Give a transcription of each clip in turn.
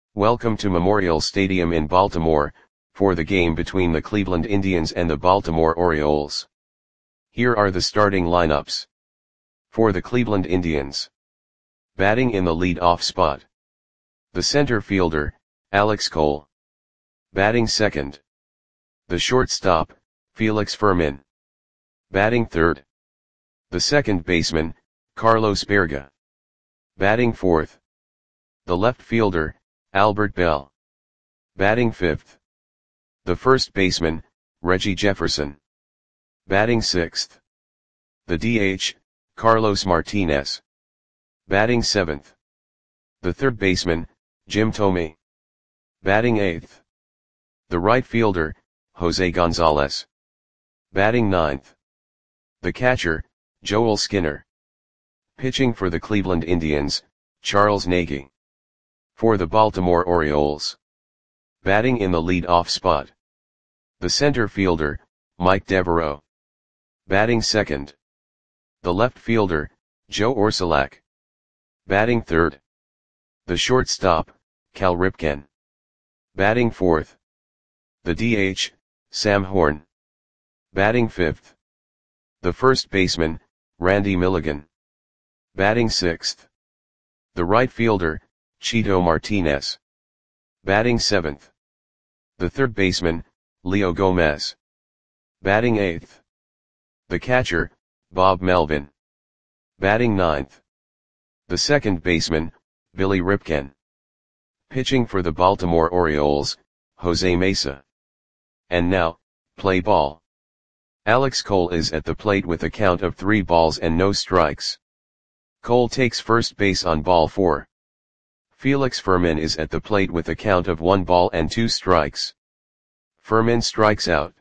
Welcome to Memorial Stadium in Baltimore, for the game between the Cleveland Indians and the Baltimore Orioles. Here are the starting lineups. For the Cleveland Indians. Batting in the lead-off spot. The center fielder, Alex Cole. Batting second. The shortstop, Felix Fermin. Batting third. The second baseman, Carlos Baerga. Batting fourth. The left fielder, Albert Belle. Batting fifth. The first baseman, Reggie Jefferson. Batting sixth. The DH, Carlos Martinez. Batting seventh. The third baseman, Jim Thome. Batting eighth. The right fielder, Jose Gonzalez. Batting ninth. The catcher, Joel Skinner. Pitching for the Cleveland Indians, Charles Nagy. For the Baltimore Orioles. Batting in the lead-off spot. The center fielder, Mike Devereaux. Batting second. The left fielder, Joe Orsulak. Batting third. The shortstop, Cal Ripken. Batting fourth. The DH, Sam Horn. Batting fifth. The first baseman, Randy Milligan. Batting sixth. The right fielder, Chito Martinez. Batting seventh. The third baseman, Leo Gomez. Batting eighth. The catcher, Bob Melvin. Batting ninth. The second baseman, Billy Ripken. Pitching for the Baltimore Orioles, Jose Mesa. And now, play ball. Alex Cole is at the plate with a count of 3 balls and no strikes. Cole takes first base on ball 4. Felix Fermin is at the plate with a count of 1 ball and 2 strikes. Fermin strikes out.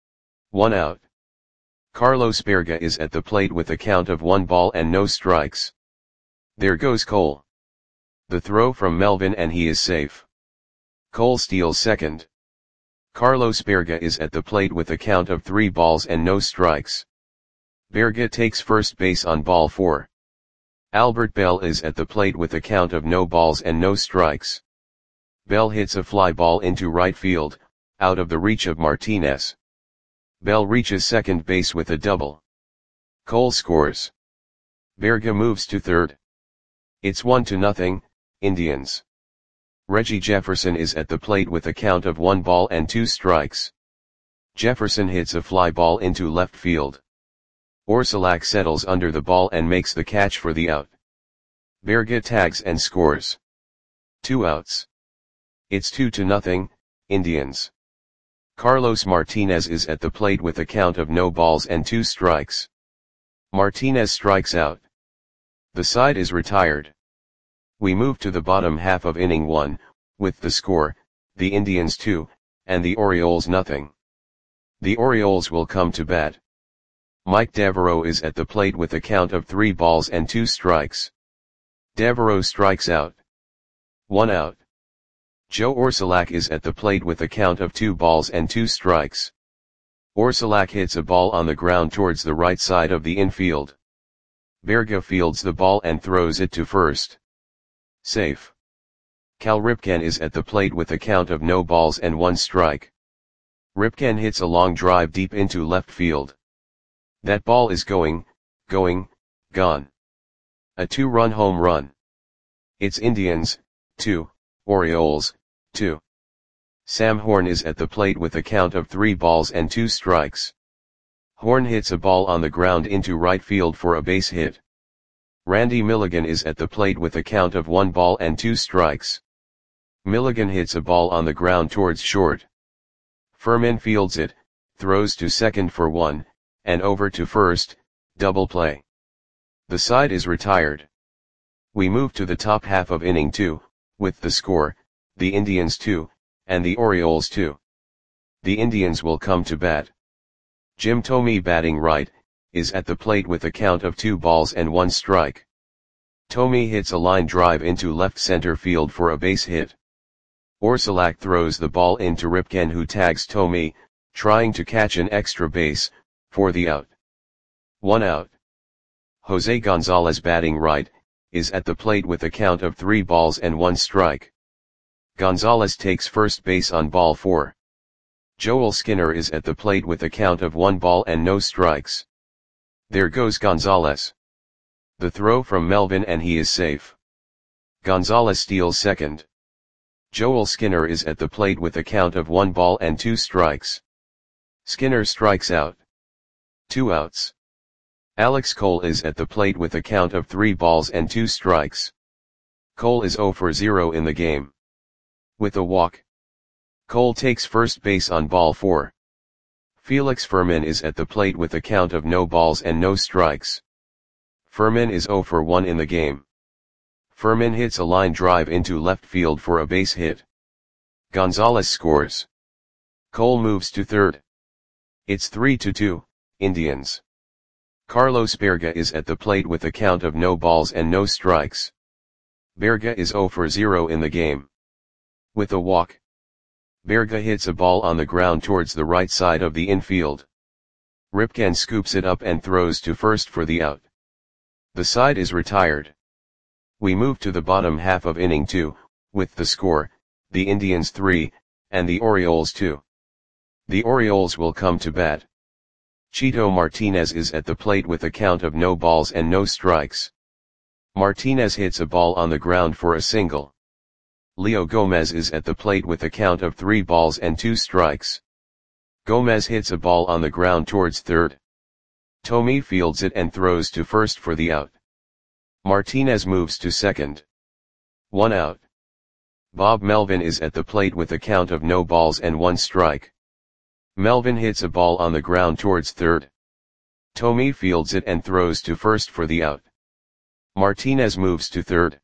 1 out. Carlos Baerga is at the plate with a count of 1 ball and no strikes. There goes Cole. The throw from Melvin and he is safe. Cole steals second. Carlos Baerga is at the plate with a count of 3 balls and no strikes. Baerga takes first base on ball 4. Albert Belle is at the plate with a count of no balls and no strikes. Belle hits a fly ball into right field, out of the reach of Martinez. Belle reaches second base with a double. Cole scores. Baerga moves to third. It's 1-0, Indians. Reggie Jefferson is at the plate with a count of 1 ball and 2 strikes. Jefferson hits a fly ball into left field. Orsulak settles under the ball and makes the catch for the out. Baerga tags and scores. 2 outs. It's 2-0, Indians. Carlos Martinez is at the plate with a count of no balls and 2 strikes. Martinez strikes out. The side is retired. We move to the bottom half of inning 1, with the score, the Indians 2, and the Orioles nothing. The Orioles will come to bat. Mike Devereaux is at the plate with a count of 3 balls and 2 strikes. Devereaux strikes out. 1 out. Joe Orsulak is at the plate with a count of 2 balls and 2 strikes. Orsulak hits a ball on the ground towards the right side of the infield. Baerga fields the ball and throws it to first. Safe. Cal Ripken is at the plate with a count of no balls and 1 strike. Ripken hits a long drive deep into left field. That ball is gone. A 2-run home run. It's Indians, 2, Orioles, 2. Sam Horn is at the plate with a count of 3 balls and 2 strikes. Horn hits a ball on the ground into right field for a base hit. Randy Milligan is at the plate with a count of 1 ball and 2 strikes. Milligan hits a ball on the ground towards short. Fermin fields it, throws to second for 1, and over to first, double play. The side is retired. We move to the top half of inning 2, with the score, the Indians 2, and the Orioles 2. The Indians will come to bat. Jim Thome, batting right, is at the plate with a count of 2 balls and 1 strike. Thome hits a line drive into left center field for a base hit. Orsulak throws the ball into Ripken, who tags Thome, trying to catch an extra base, for the out. 1 out. Jose Gonzalez, batting right, is at the plate with a count of 3 balls and 1 strike. Gonzalez takes first base on ball 4. Joel Skinner is at the plate with a count of 1 ball and no strikes. There goes Gonzalez. The throw from Melvin and he is safe. Gonzalez steals second. Joel Skinner is at the plate with a count of 1 ball and 2 strikes. Skinner strikes out. 2 outs. Alex Cole is at the plate with a count of 3 balls and 2 strikes. Cole is 0 for 0 in the game. With a walk. Cole takes first base on ball 4. Felix Fermin is at the plate with a count of no balls and no strikes. Fermin is 0 for 1 in the game. Fermin hits a line drive into left field for a base hit. Gonzalez scores. Cole moves to third. It's 3-2, Indians. Carlos Berga is at the plate with a count of no balls and no strikes. Berga is 0 for 0 in the game. With a walk. Berga hits a ball on the ground towards the right side of the infield. Ripken scoops it up and throws to first for the out. The side is retired. We move to the bottom half of inning 2, with the score, the Indians 3, and the Orioles 2. The Orioles will come to bat. Chito Martinez is at the plate with a count of no balls and no strikes. Martinez hits a ball on the ground for a single. Leo Gomez is at the plate with a count of 3 balls and 2 strikes. Gomez hits a ball on the ground towards third. Tommy fields it and throws to first for the out. Martinez moves to second. 1 out. Bob Melvin is at the plate with a count of no balls and 1 strike. Melvin hits a ball on the ground towards third. Tommy fields it and throws to first for the out. Martinez moves to third.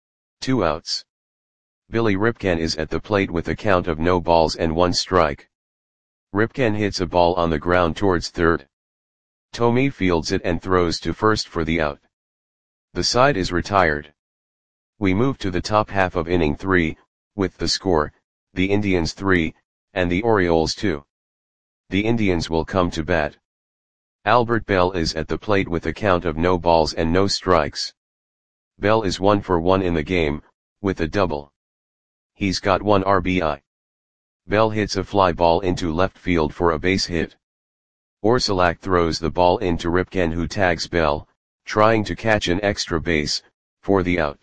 2 outs. Billy Ripken is at the plate with a count of no balls and 1 strike. Ripken hits a ball on the ground towards third. Tommy fields it and throws to first for the out. The side is retired. We move to the top half of inning 3, with the score, the Indians 3, and the Orioles 2. The Indians will come to bat. Albert Bell is at the plate with a count of no balls and no strikes. Bell is 1 for 1 in the game, with a double. He's got 1 RBI. Bell hits a fly ball into left field for a base hit. Orsulak throws the ball into Ripken, who tags Bell, trying to catch an extra base, for the out.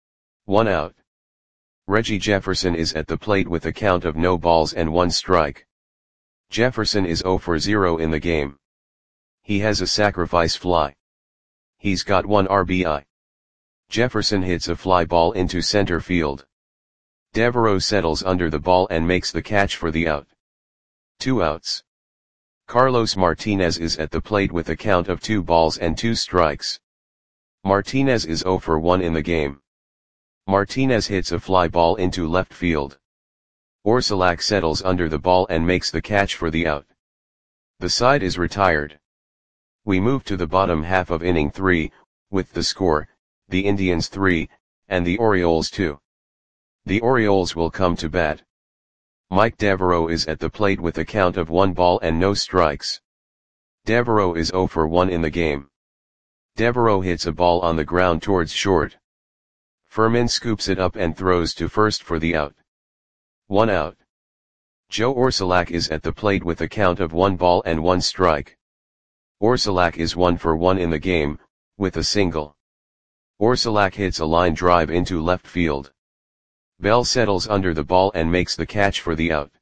1 out. Reggie Jefferson is at the plate with a count of no balls and 1 strike. Jefferson is 0 for 0 in the game. He has a sacrifice fly. He's got 1 RBI. Jefferson hits a fly ball into center field. Devereaux settles under the ball and makes the catch for the out. 2 outs. Carlos Martinez is at the plate with a count of 2 balls and 2 strikes. Martinez is 0 for 1 in the game. Martinez hits a fly ball into left field. Orsulak settles under the ball and makes the catch for the out. The side is retired. We move to the bottom half of inning 3, with the score, the Indians 3, and the Orioles 2. The Orioles will come to bat. Mike Devereaux is at the plate with a count of 1 ball and no strikes. Devereaux is 0 for 1 in the game. Devereaux hits a ball on the ground towards short. Fermin scoops it up and throws to first for the out. 1 out. Joe Orsulak is at the plate with a count of 1 ball and 1 strike. Orsulak is 1 for 1 in the game, with a single. Orsulak hits a line drive into left field. Bell settles under the ball and makes the catch for the out.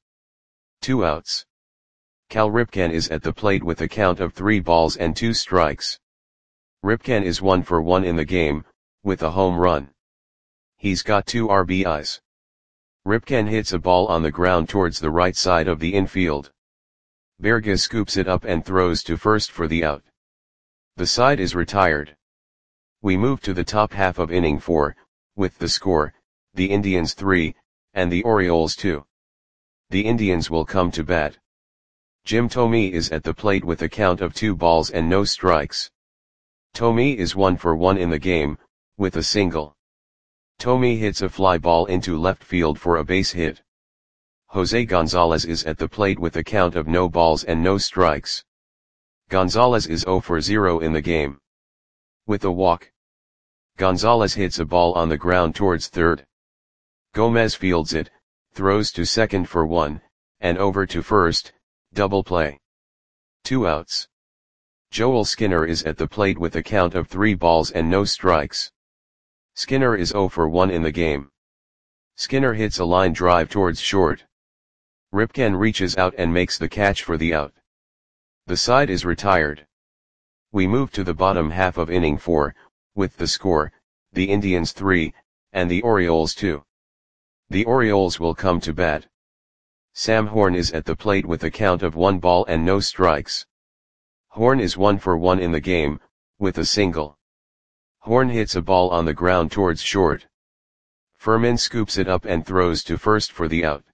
2 outs. Cal Ripken is at the plate with a count of 3 balls and 2 strikes. Ripken is 1 for 1 in the game, with a home run. He's got 2 RBIs. Ripken hits a ball on the ground towards the right side of the infield. Berga scoops it up and throws to first for the out. The side is retired. We move to the top half of inning 4, with the score, the Indians 3, and the Orioles 2. The Indians will come to bat. Jim Thome is at the plate with a count of 2 balls and no strikes. Thome is 1 for 1 in the game, with a single. Thome hits a fly ball into left field for a base hit. Jose Gonzalez is at the plate with a count of no balls and no strikes. Gonzalez is 0 for 0 in the game. With a walk. Gonzalez hits a ball on the ground towards third. Gomez fields it, throws to second for 1, and over to first, double play. 2 outs. Joel Skinner is at the plate with a count of 3 balls and no strikes. Skinner is 0 for 1 in the game. Skinner hits a line drive towards short. Ripken reaches out and makes the catch for the out. The side is retired. We move to the bottom half of inning 4, with the score, the Indians 3, and the Orioles 2. The Orioles will come to bat. Sam Horn is at the plate with a count of 1 ball and no strikes. Horn is 1 for 1 in the game, with a single. Horn hits a ball on the ground towards short. Furman scoops it up and throws to first for the out.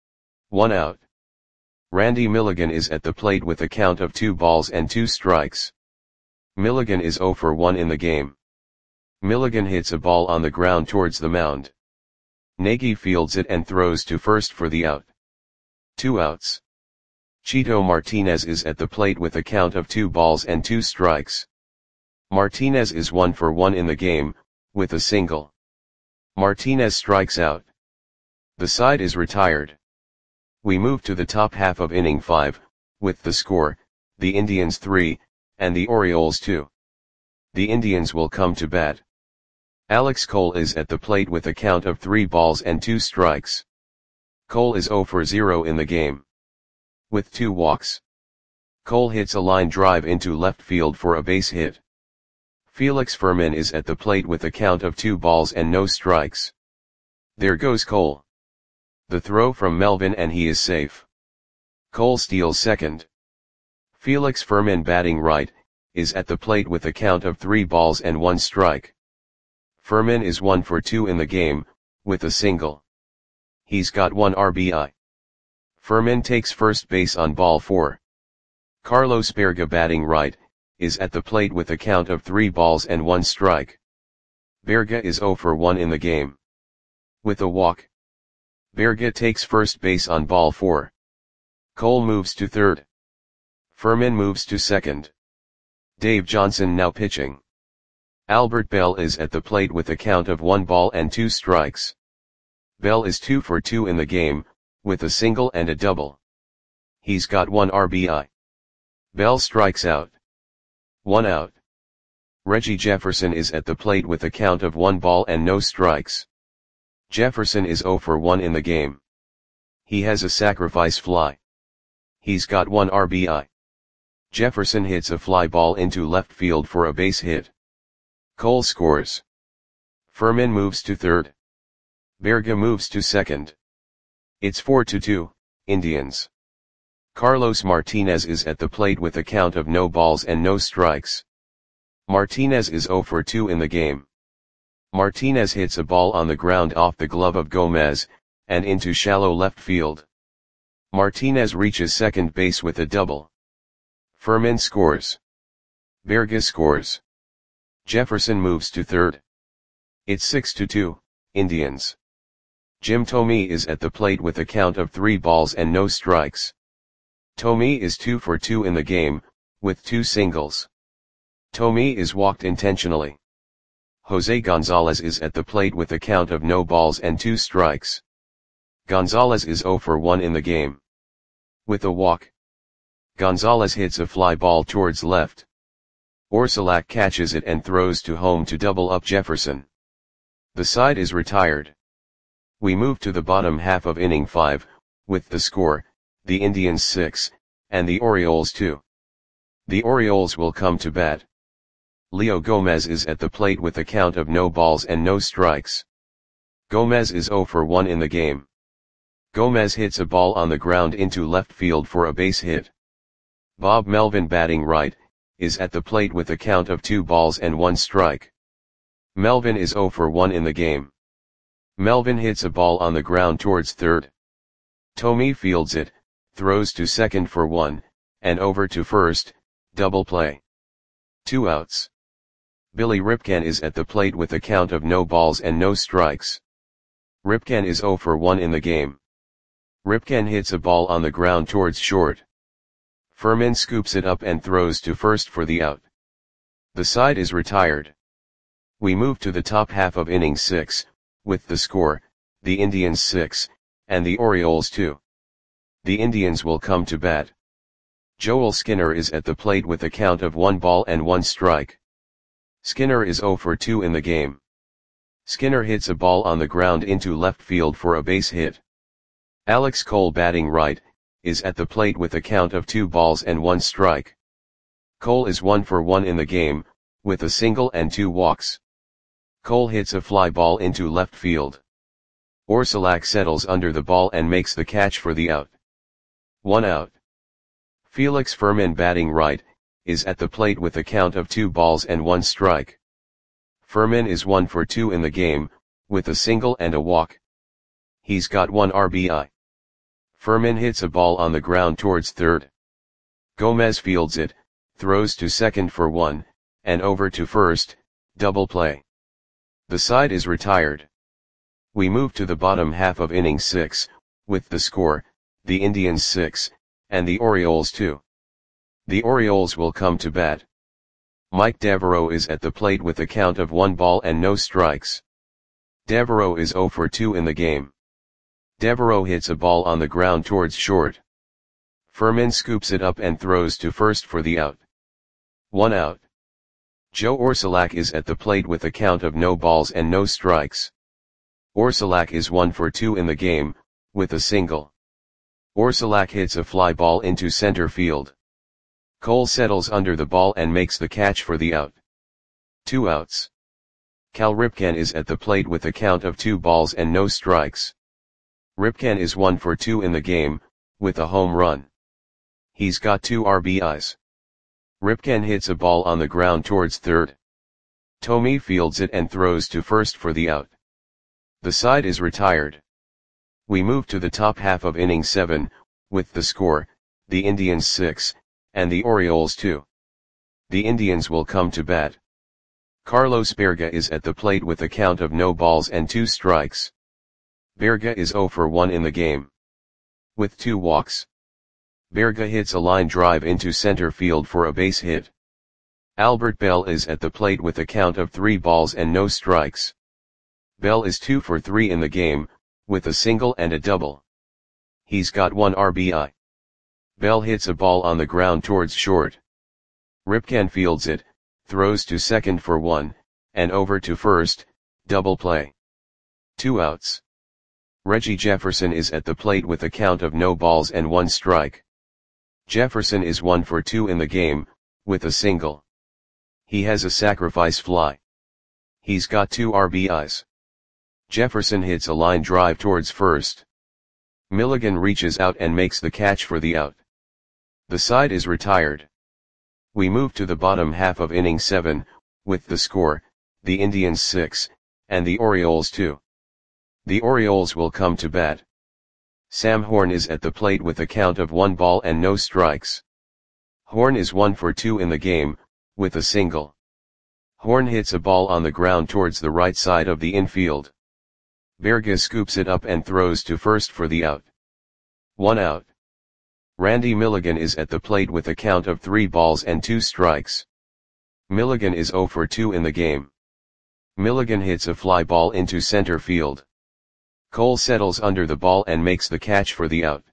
1 out. Randy Milligan is at the plate with a count of 2 balls and 2 strikes. Milligan is 0 for 1 in the game. Milligan hits a ball on the ground towards the mound. Nagy fields it and throws to first for the out. 2 outs. Chito Martinez is at the plate with a count of 2 balls and 2 strikes. Martinez is 1 for 1 in the game, with a single. Martinez strikes out. The side is retired. We move to the top half of inning 5, with the score, the Indians 3, and the Orioles 2. The Indians will come to bat. Alex Cole is at the plate with a count of 3 balls and 2 strikes. Cole is 0 for 0 in the game. With 2 walks. Cole hits a line drive into left field for a base hit. Felix Furman is at the plate with a count of 2 balls and no strikes. There goes Cole. The throw from Melvin and he is safe. Cole steals second. Felix Furman, batting right, is at the plate with a count of 3 balls and 1 strike. Furman is 1 for 2 in the game, with a single. He's got 1 RBI. Furman takes first base on ball 4. Carlos Berga, batting right, is at the plate with a count of 3 balls and 1 strike. Berga is 0 for 1 in the game. With a walk. Berga takes first base on ball 4. Cole moves to third. Furman moves to second. Dave Johnson now pitching. Albert Bell is at the plate with a count of 1 ball and 2 strikes. Bell is 2 for 2 in the game, with a single and a double. He's got 1 RBI. Bell strikes out. 1 out. Reggie Jefferson is at the plate with a count of 1 ball and no strikes. Jefferson is 0 for 1 in the game. He has a sacrifice fly. He's got 1 RBI. Jefferson hits a fly ball into left field for a base hit. Cole scores. Furman moves to third. Berga moves to second. It's 4-2, Indians. Carlos Martinez is at the plate with a count of no balls and no strikes. Martinez is 0 for 2 in the game. Martinez hits a ball on the ground off the glove of Gomez, and into shallow left field. Martinez reaches second base with a double. Furman scores. Berga scores. Jefferson moves to third. It's 6-2, Indians. Jim Thome is at the plate with a count of 3 balls and no strikes. Thome is 2 for 2 in the game, with 2 singles. Thome is walked intentionally. Jose Gonzalez is at the plate with a count of no balls and 2 strikes. Gonzalez is 0 for 1 in the game. With a walk. Gonzalez hits a fly ball towards left. Orsulak catches it and throws to home to double up Jefferson. The side is retired. We move to the bottom half of inning 5, with the score, the Indians 6, and the Orioles 2. The Orioles will come to bat. Leo Gomez is at the plate with a count of no balls and no strikes. Gomez is 0 for 1 in the game. Gomez hits a ball on the ground into left field for a base hit. Bob Melvin, batting right, is at the plate with a count of 2 balls and 1 strike. Melvin is 0 for 1 in the game. Melvin hits a ball on the ground towards third. Thome fields it, throws to second for 1, and over to first, double play. 2 outs. Billy Ripken is at the plate with a count of no balls and no strikes. Ripken is 0 for 1 in the game. Ripken hits a ball on the ground towards short. Furman scoops it up and throws to first for the out. The side is retired. We move to the top half of inning 6, with the score, the Indians 6, and the Orioles 2. The Indians will come to bat. Joel Skinner is at the plate with a count of 1 ball and 1 strike. Skinner is 0 for 2 in the game. Skinner hits a ball on the ground into left field for a base hit. Alex Cole, batting right, is at the plate with a count of 2 balls and 1 strike. Cole is 1 for 1 in the game, with a single and 2 walks. Cole hits a fly ball into left field. Orsulak settles under the ball and makes the catch for the out. 1 out. Felix Fermin, batting right, is at the plate with a count of 2 balls and 1 strike. Fermin is 1 for 2 in the game, with a single and a walk. He's got 1 RBI. Fermin hits a ball on the ground towards third. Gomez fields it, throws to second for 1, and over to first, double play. The side is retired. We move to the bottom half of inning 6, with the score, the Indians 6, and the Orioles 2. The Orioles will come to bat. Mike Devereaux is at the plate with a count of 1 ball and no strikes. Devereaux is 0 for 2 in the game. Devereaux hits a ball on the ground towards short. Fermin scoops it up and throws to first for the out. 1 out. Joe Orsulak is at the plate with a count of no balls and no strikes. Orsulak is 1 for 2 in the game, with a single. Orsulak hits a fly ball into center field. Cole settles under the ball and makes the catch for the out. 2 outs. Cal Ripken is at the plate with a count of 2 balls and no strikes. Ripken is 1 for 2 in the game, with a home run. He's got 2 RBIs. Ripken hits a ball on the ground towards third. Tomey fields it and throws to first for the out. The side is retired. We move to the top half of inning 7, with the score, the Indians 6, and the Orioles 2. The Indians will come to bat. Carlos Berga is at the plate with a count of no balls and 2 strikes. Berga is 0 for 1 in the game. With 2 walks. Berga hits a line drive into center field for a base hit. Albert Bell is at the plate with a count of 3 balls and no strikes. Bell is 2 for 3 in the game, with a single and a double. He's got 1 RBI. Bell hits a ball on the ground towards short. Ripken fields it, throws to second for 1, and over to first, double play. 2 outs. Reggie Jefferson is at the plate with a count of no balls and 1 strike. Jefferson is 1 for 2 in the game, with a single. He has a sacrifice fly. He's got 2 RBIs. Jefferson hits a line drive towards first. Milligan reaches out and makes the catch for the out. The side is retired. We move to the bottom half of inning 7, with the score, the Indians 6, and the Orioles 2. The Orioles will come to bat. Sam Horn is at the plate with a count of 1 ball and no strikes. Horn is 1 for 2 in the game, with a single. Horn hits a ball on the ground towards the right side of the infield. Berga scoops it up and throws to first for the out. 1 out. Randy Milligan is at the plate with a count of 3 balls and 2 strikes. Milligan is 0 for 2 in the game. Milligan hits a fly ball into center field. Cole settles under the ball and makes the catch for the out.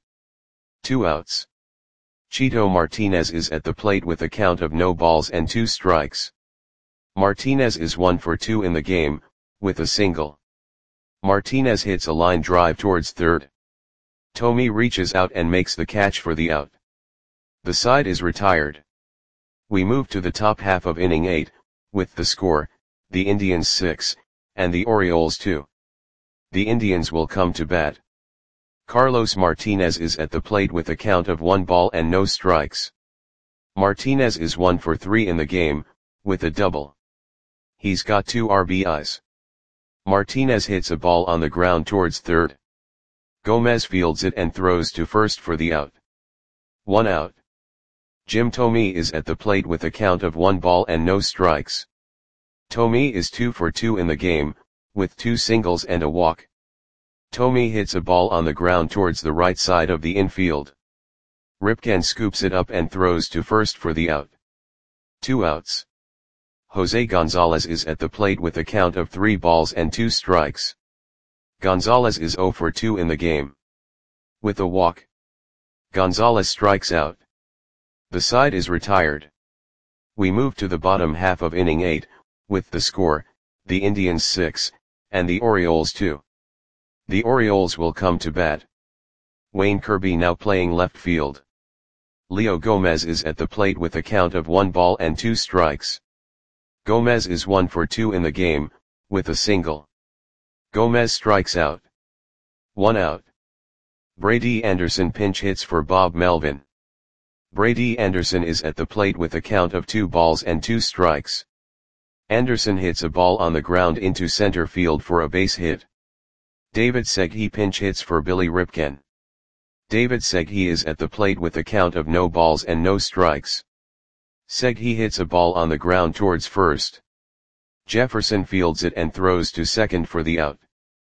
2 outs. Chito Martinez is at the plate with a count of no balls and 2 strikes. Martinez is 1 for 2 in the game, with a single. Martinez hits a line drive towards third. Tomey reaches out and makes the catch for the out. The side is retired. We move to the top half of inning 8, with the score, the Indians 6, and the Orioles 2. The Indians will come to bat. Carlos Martinez is at the plate with a count of 1 ball and no strikes. Martinez is 1 for 3 in the game, with a double. He's got 2 RBIs. Martinez hits a ball on the ground towards third. Gomez fields it and throws to first for the out. 1 out. Jim Tomey is at the plate with a count of 1 ball and no strikes. Tomey is 2 for 2 in the game, with 2 singles and a walk. Tomey hits a ball on the ground towards the right side of the infield. Ripken scoops it up and throws to first for the out. 2 outs. Jose Gonzalez is at the plate with a count of 3 balls and 2 strikes. Gonzalez is 0 for 2 in the game. With a walk, Gonzalez strikes out. The side is retired. We move to the bottom half of inning 8, with the score, the Indians 6, and the Orioles 2. The Orioles will come to bat. Wayne Kirby now playing left field. Leo Gomez is at the plate with a count of 1 ball and 2 strikes. Gomez is 1 for 2 in the game, with a single. Gomez strikes out. 1 out. Brady Anderson pinch hits for Bob Melvin. Brady Anderson is at the plate with a count of 2 balls and 2 strikes. Anderson hits a ball on the ground into center field for a base hit. David Segui pinch hits for Billy Ripken. David Segui is at the plate with a count of no balls and no strikes. Segui hits a ball on the ground towards first. Jefferson fields it and throws to second for the out.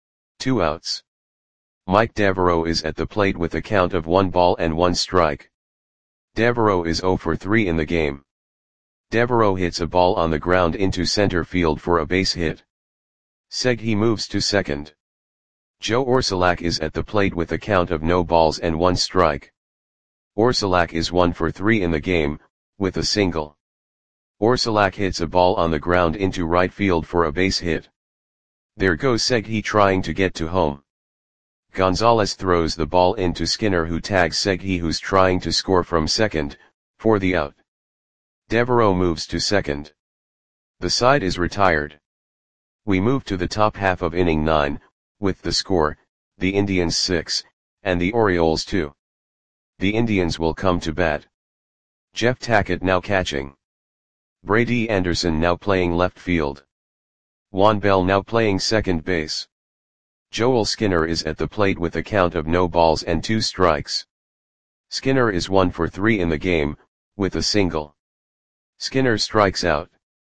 2 outs. Mike Devereaux is at the plate with a count of 1 ball and 1 strike. Devereaux is 0 for 3 in the game. Devereaux hits a ball on the ground into center field for a base hit. Segui moves to second. Joe Orsulak is at the plate with a count of no balls and 1 strike. Orsulak is 1 for 3 in the game, with a single. Orsulak hits a ball on the ground into right field for a base hit. There goes Segui trying to get to home. Gonzalez throws the ball into Skinner, who tags Segui, who's trying to score from second, for the out. Devereaux moves to second. The side is retired. We move to the top half of inning 9, with the score, the Indians 6, and the Orioles 2. The Indians will come to bat. Jeff Tackett now catching. Brady Anderson now playing left field. Juan Bell now playing second base. Joel Skinner is at the plate with a count of no balls and 2 strikes. Skinner is 1 for 3 in the game, with a single. Skinner strikes out.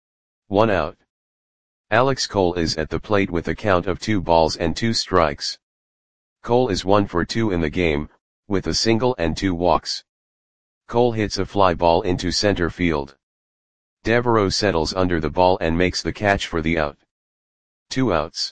1 out. Alex Cole is at the plate with a count of 2 balls and 2 strikes. Cole is 1 for 2 in the game, with a single and 2 walks. Cole hits a fly ball into center field. Devereaux settles under the ball and makes the catch for the out. 2 outs.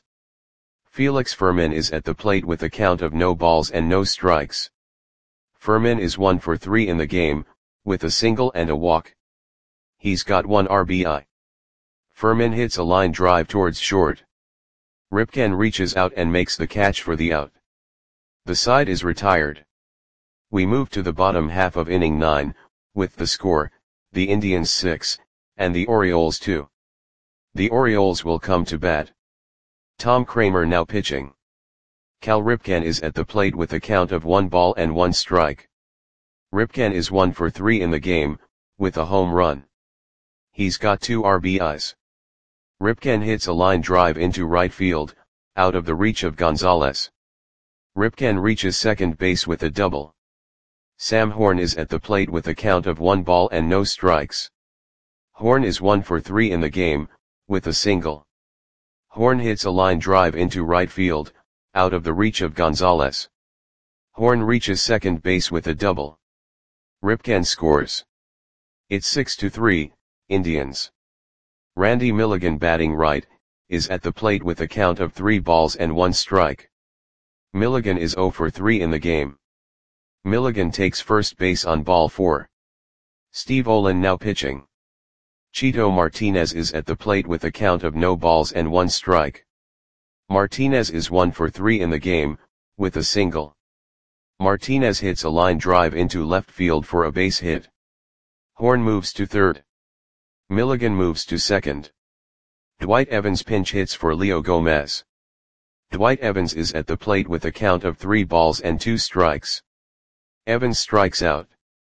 Felix Fermin is at the plate with a count of no balls and no strikes. Fermin is 1 for 3 in the game, with a single and a walk. He's got 1 RBI. Fermin hits a line drive towards short. Ripken reaches out and makes the catch for the out. The side is retired. We move to the bottom half of inning 9, with the score, the Indians 6, and the Orioles 2. The Orioles will come to bat. Tom Kramer now pitching. Cal Ripken is at the plate with a count of 1 ball and 1 strike. Ripken is 1 for 3 in the game, with a home run. He's got 2 RBIs. Ripken hits a line drive into right field, out of the reach of Gonzalez. Ripken reaches second base with a double. Sam Horn is at the plate with a count of 1 ball and no strikes. Horn is 1 for 3 in the game, with a single. Horn hits a line drive into right field, out of the reach of Gonzalez. Horn reaches second base with a double. Ripken scores. It's 6-3, Indians. Randy Milligan, batting right, is at the plate with a count of 3 balls and 1 strike. Milligan is 0 for 3 in the game. Milligan takes first base on ball 4. Steve Olin now pitching. Chito Martinez is at the plate with a count of no balls and 1 strike. Martinez is 1 for 3 in the game, with a single. Martinez hits a line drive into left field for a base hit. Horn moves to third. Milligan moves to second. Dwight Evans pinch hits for Leo Gomez. Dwight Evans is at the plate with a count of 3 balls and 2 strikes. Evans strikes out.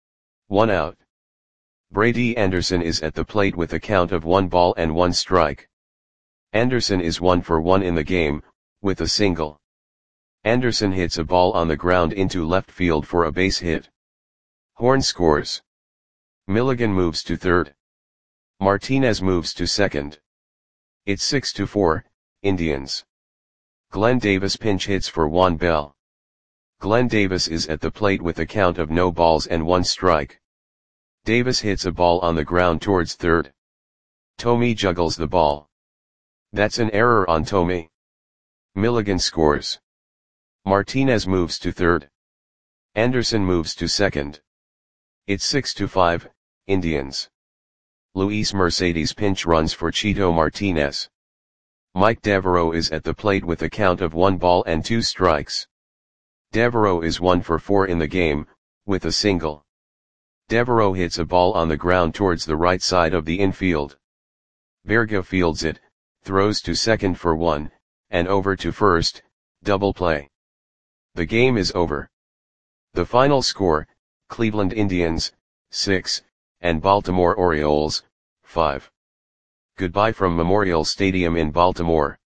1 out. Brady Anderson is at the plate with a count of 1 ball and 1 strike. Anderson is 1 for 1 in the game, with a single. Anderson hits a ball on the ground into left field for a base hit. Horn scores. Milligan moves to third. Martinez moves to second. It's 6-4, Indians. Glenn Davis pinch hits for Juan Bell. Glenn Davis is at the plate with a count of no balls and 1 strike. Davis hits a ball on the ground towards third. Tommy juggles the ball. That's an error on Tommy. Milligan scores. Martinez moves to third. Anderson moves to second. It's 6-5, Indians. Luis Mercedes pinch runs for Chito Martinez. Mike Devereaux is at the plate with a count of 1 ball and 2 strikes. Devereaux is 1 for 4 in the game, with a single. Devereaux hits a ball on the ground towards the right side of the infield. Verga fields it, throws to second for 1, and over to first, double play. The game is over. The final score, Cleveland Indians, 6, and Baltimore Orioles, 5. Goodbye from Memorial Stadium in Baltimore.